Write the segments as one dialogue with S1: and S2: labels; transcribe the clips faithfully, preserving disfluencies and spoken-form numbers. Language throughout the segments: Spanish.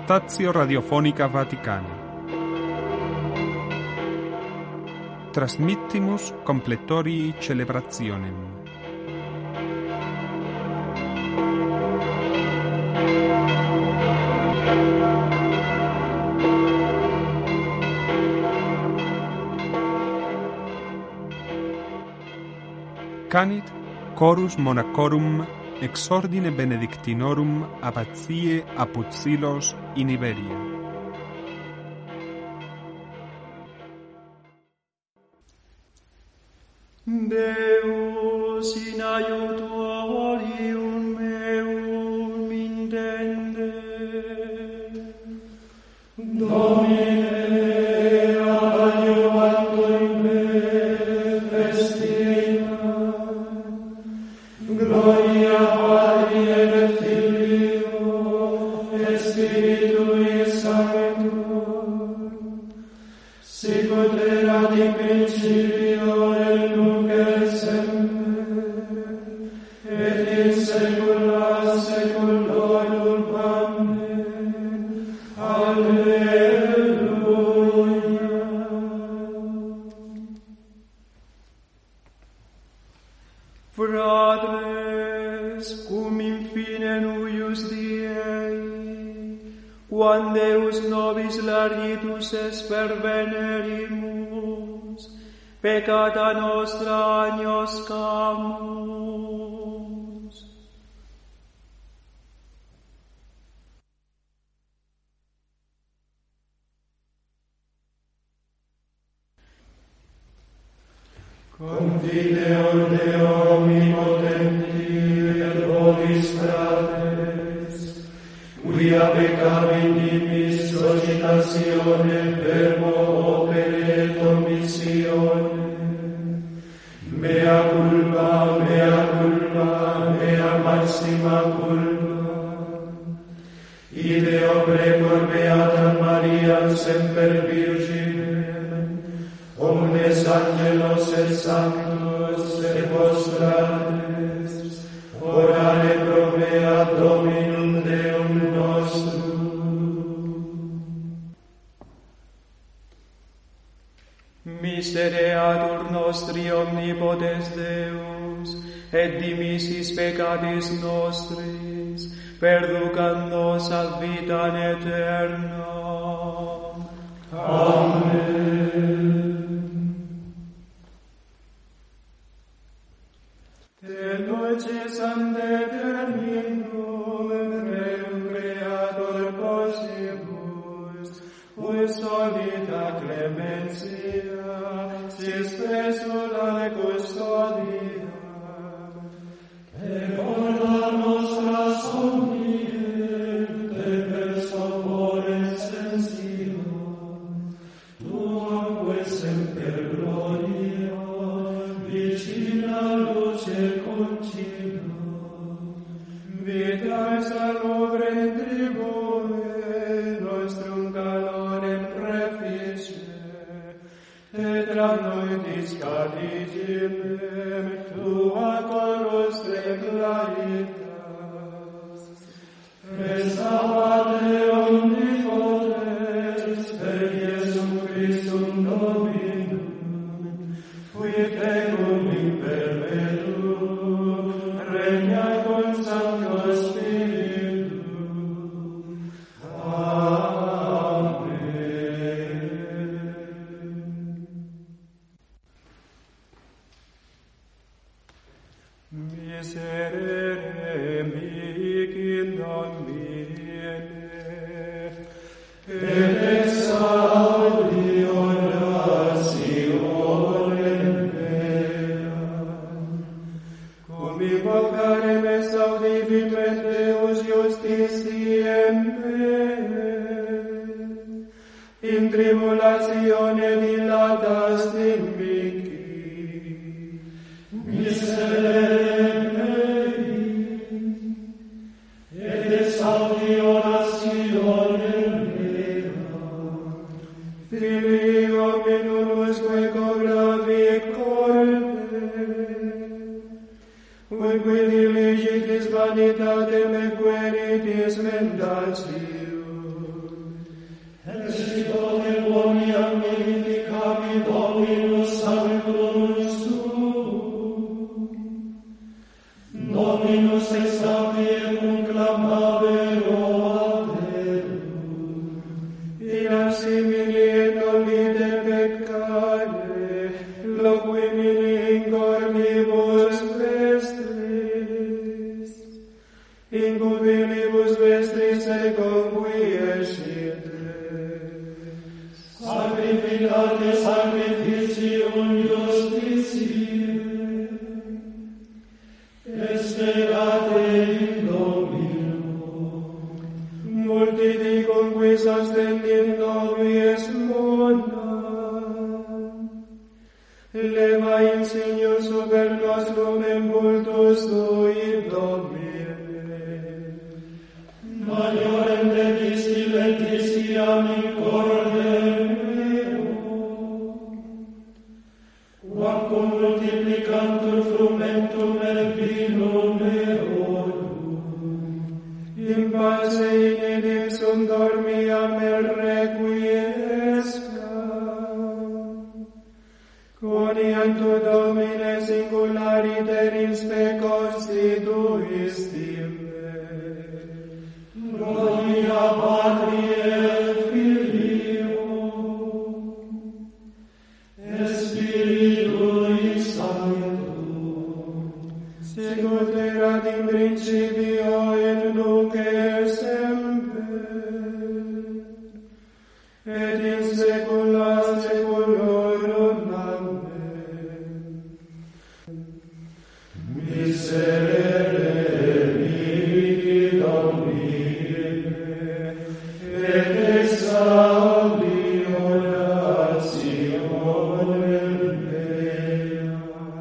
S1: Stazio Radiofonica Vaticana. Transmittimus completorii celebrationem. Canit chorus monacorum ex ordine benedictinorum abbatiae apud Silos in Iberia.
S2: Deus in aiutorium meum intende. Domine adiuvantur me festina. Gloria Patri et Filio et Spiritui Sancto. Sicut erat in principio et nunc et semper et in saecula saeculorum. Amen. Alleluia. Fratres, cum in fine nuius diei, quam Deus nobis largitus es pervenerimus, peccata nostra agnoscamus. Confideo Deo omnipotenti et vobis fratres, quia peccavit nimis societatione verbo opere et omissione, mea culpa, mea culpa, mea maxima culpa. Ideo precor beatam Mariam semper Virginem, omnes angelos et sanctos et vos fratres, orare pro mea Dominum Deum nostrum. Misereatur nostri omnipotens Deus, et dimissis peccatis nostris, perducat nos ad vitam aeterna. Amen. Te noces ante terminum reum creator possibus, us solita clementia, si spesula de custodia, per ora nostra somniente perso porem sensium, tuaque semper gloria, vicina luce continua, vita et salubre in tribune, nostrum calorem prefice, et ramnoitis cadigimem, tua colostre claritas. Resavate omnipotens, per Iesum Christum Dominum, qui tecum in perpetuum, regnai con Sancto Spiritu. Amen. Miserere mihi in Domine, et exaudi orationem mea. Cum invocarem exaudivit et Deus justiciem me, in tribulatione dilatas nimici. Miserere mei, et exaudi orationem mea. Filii hominusque congravi corte, ut qui diligitis vanitatem et queritis mendatio, in assimili et nolite peccare, loquimini in cornibus vestris, in cubilibus vestris et conquiescites, sacrificate sacrificium justitiae, esperate in Domino, multiti conquistas tendit nobis mona, leva insignus super nostrum impultus tui, Domine. Maiorem dedisti letitiam in corde meo, quamquam multiplicantur frumentum et vinum eorum, in pace in edipsum dormiam et requiescam, coniantu Domine singulariter in spe constituistim me. Gloria Patri et Filio, et Spiritui Sancto, sicut erat in principio et nunc et semper, et in saecula saeculorum. Amen. Miserere mihi Domine, et exaudi orationem mea.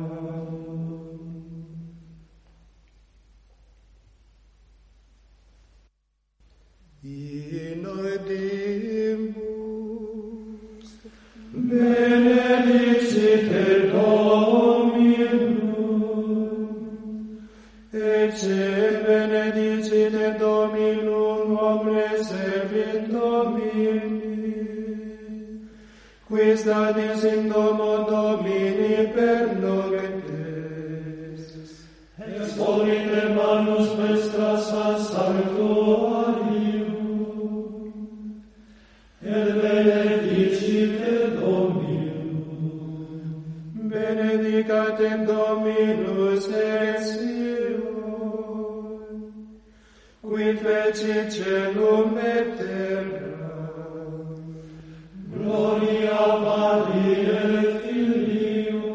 S2: In oedimus benedicite Dominum, ecce benedicite Dominum omnes servit Domini, qui statis in domo Domini per noctes, exponite manus vestras a sanctuarium, et benedicite Dominum. Benedicatem Dominus ex Sion, qui fecit celum et terra. Gloria Patri et Filio,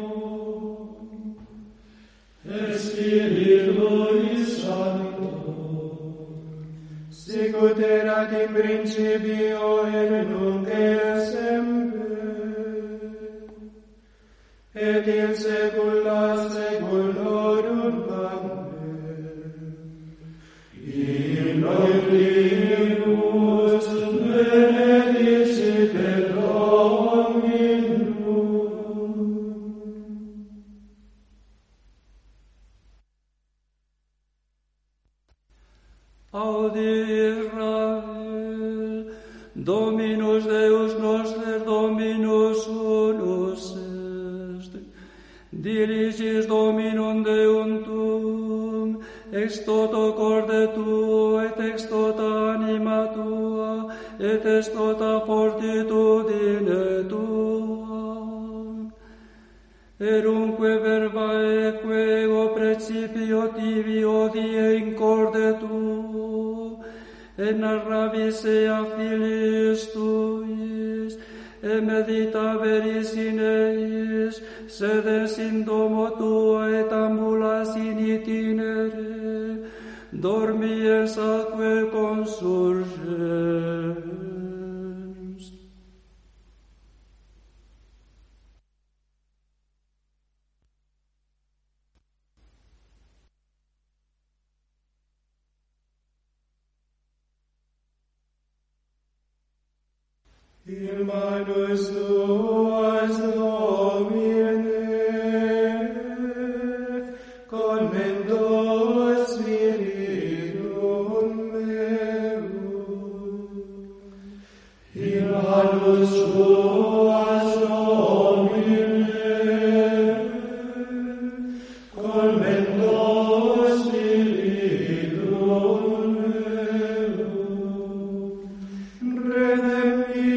S2: et Spiritui Sancto, sicut erat in principio et nunc et semper, et in saecula saeculorum. Amen. In oedimus benedicite Dominum.
S3: Audi Israel, Dominus Deus noster, Dominus unus est. Diriges Dominum Deum tuum, ex toto corde tuo, et ex tota anima tua, et ex tota fortitudine tua. Erunque verba eque ego principio tibio die in corde tuo, et narravis ea filiis tuis, et meditaveris in eis, sedes in domo tua et ambulas in itinere, dormiens atque consurgens.
S2: In manus tuas, Domine, commendo spiritum meum. In manus tuas, Domine, commendo spiritum meum. Redempti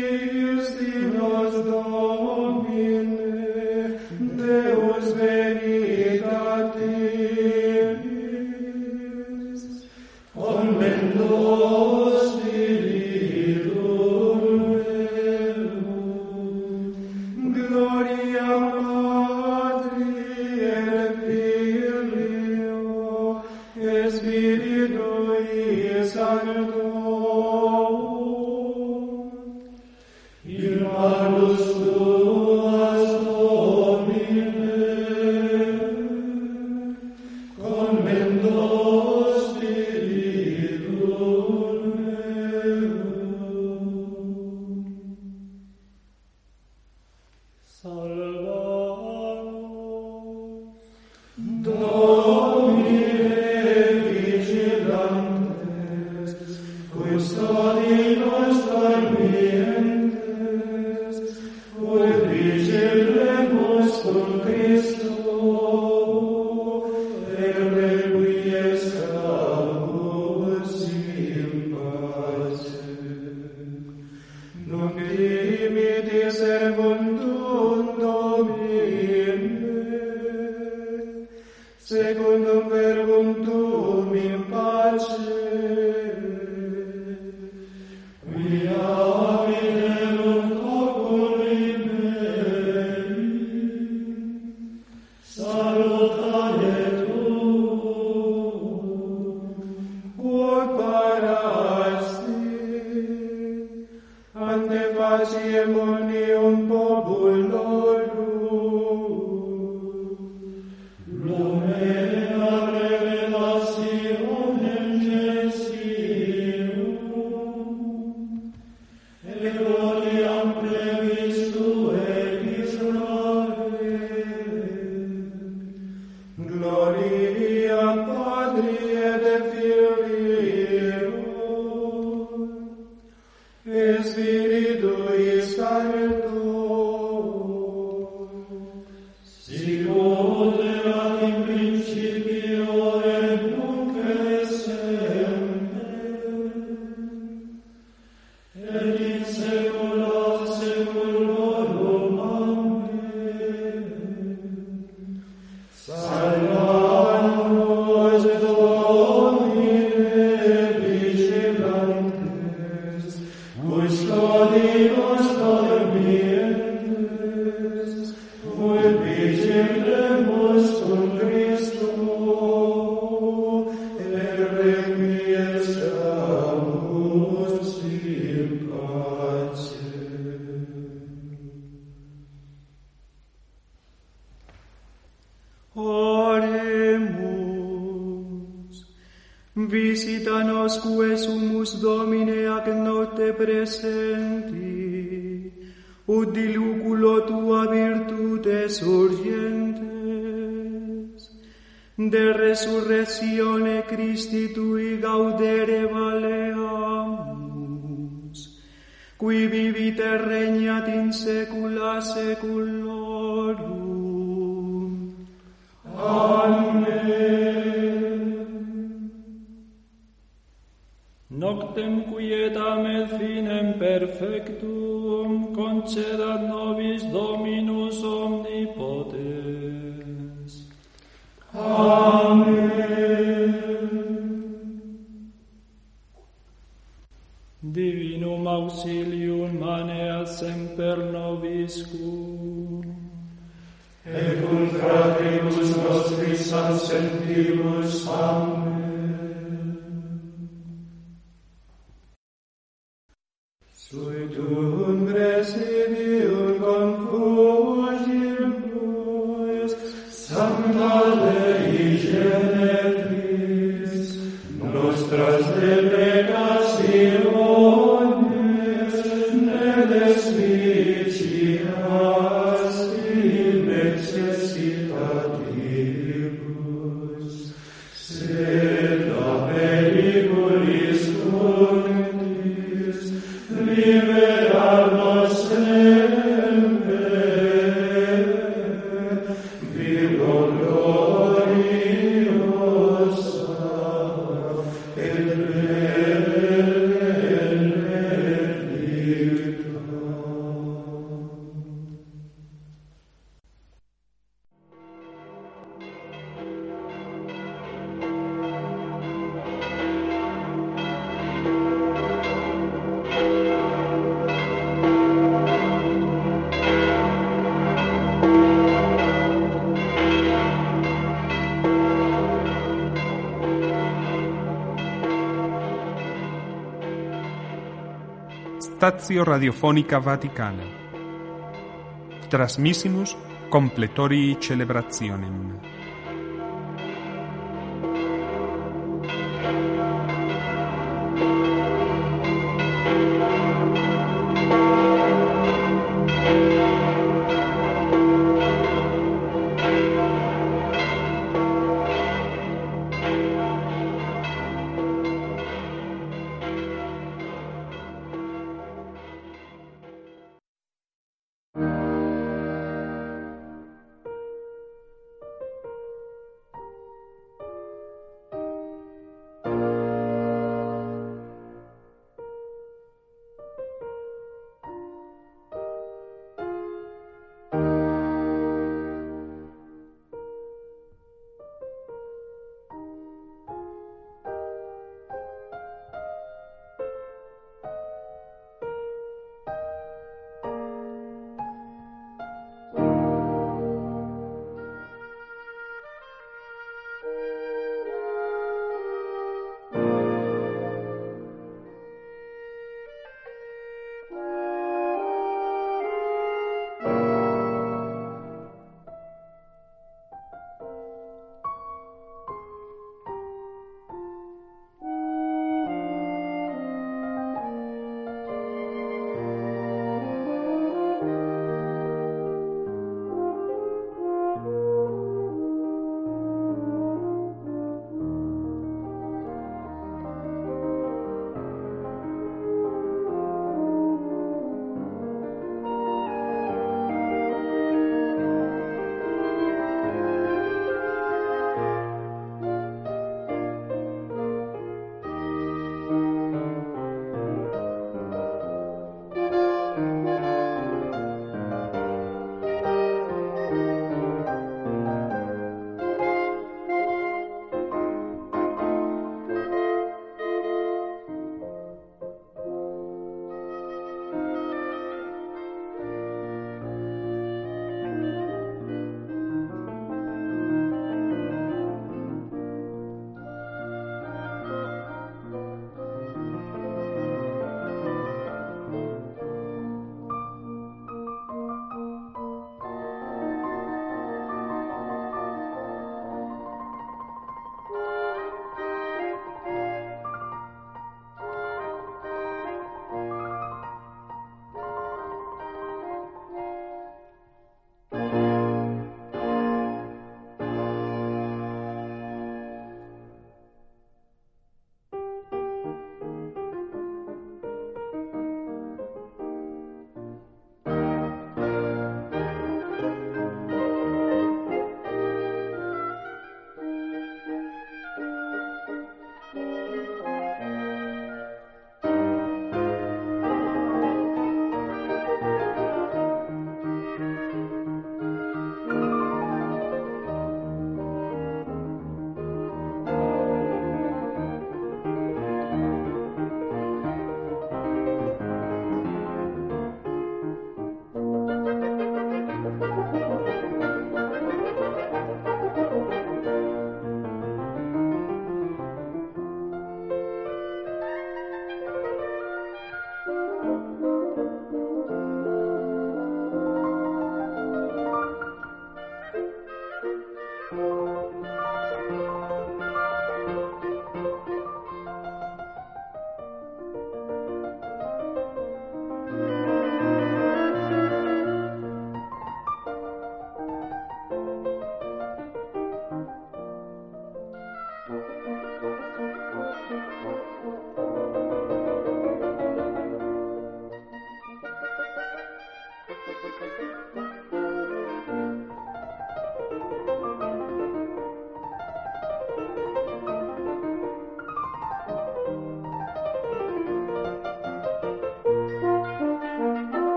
S4: Visitanos que sumus Domine ac notte presenti, ut diluculo tua virtutes urgentes, de resurrectione Christi tui gaudere valeamus, qui vivite regnat in saecula saeculorum. Amen.
S3: Noctem quietam et finem perfectum concedat nobis Dominus omnipotens.
S4: Amen.
S3: Divinum auxilium maneat semper nobiscum.
S2: Et cum fratribus nostris sensentibus. Amen. Sui tuum presidium confugibus, Sancta Dei Genetris, nostras deprecationes, ne despicias in necessitatibus, sed a periculis cognitis, liberarnos semper, Virgo gloriosa, et benedicta.
S1: Stazio Radiofonica Vaticana. Transmissimus completori celebrationem.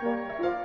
S2: Thank you.